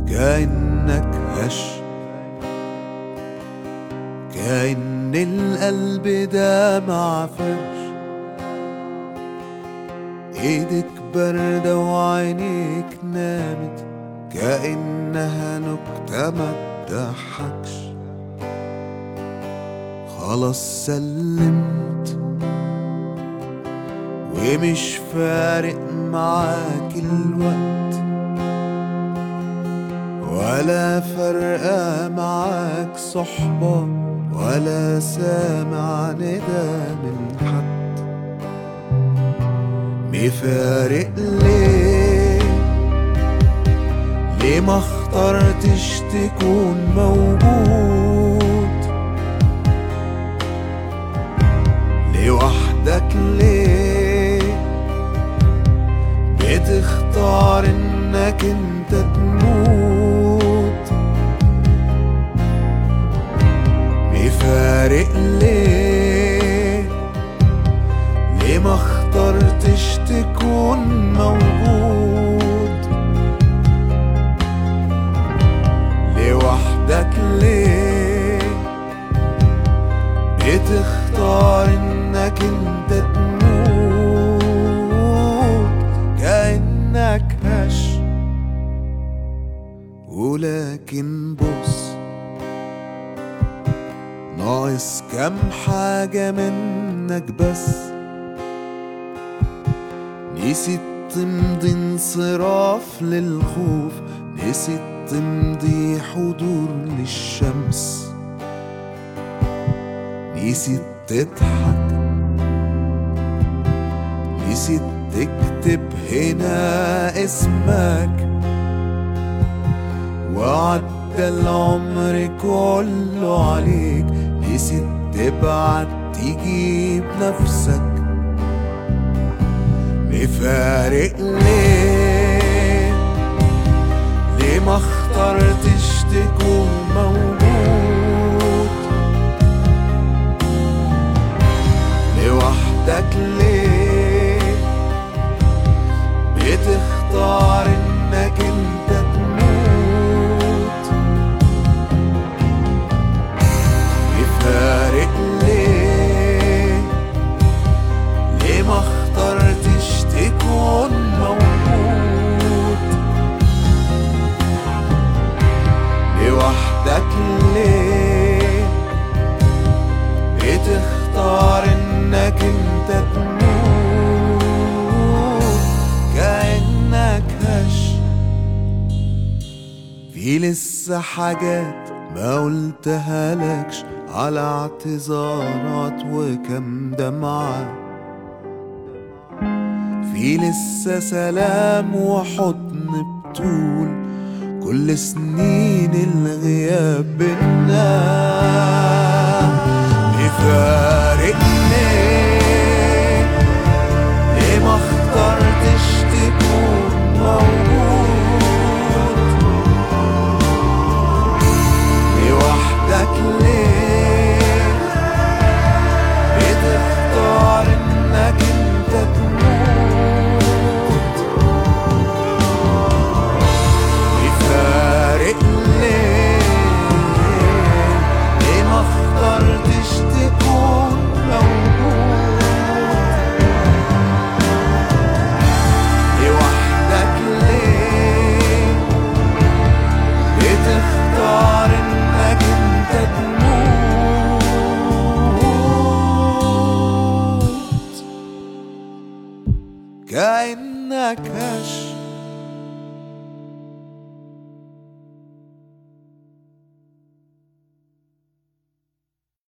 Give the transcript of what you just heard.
كأنك هش، كأن القلب ده معفرش، ايدك باردة وعينيك نامت، كأنها نكتة ما تضحكش. خلاص سلمت ومش فارق معاك الوقت، ولا فرقة معاك صحبة، ولا سامع ندى من حد. مفارق ليه؟ ليه ما اخترتش تكون موجود لوحدك؟ ليه بتختار انك انت تموت؟ مفارق ليه؟ ليه ما اخترتش تكون موجود لوحدك؟ ليه بتختار انك انت تموت؟ كأنك هش، ولكن بص، ناقص كام حاجة منك بس. نسيت تمضي انصراف للخوف، نسيت تمضي حضور للشمس، نسيت تضحك، نسيت تكتب هنا اسمك، وعدى العمر كله عليك. نسيت تبعت تجيب نفسك. مفارق ليه؟ ليه ما اخترتش تكون موجود لوحدك؟ ليه بتختار انك انت تموت؟ مفارق ليه؟ ليه ما اخترتش تكون موجود لوحدك؟ ليه بتختار انك انت تموت؟ كأنك هش. في لسه حاجات ما قلتها لكش، على اعتذارات وكم دمعة. في لسه سلام وحضن بطول كل سنين الغياب بينا. مفارق ليه؟ ليه ما اخترتش تكون موجود لوحدك؟ ليه بتختار انك انت تموت؟ مفارق ليه؟ ليه ما اخترتش تكون موجود لوحدك؟ ليه بتختار انك انت تموت؟ كأنك هش.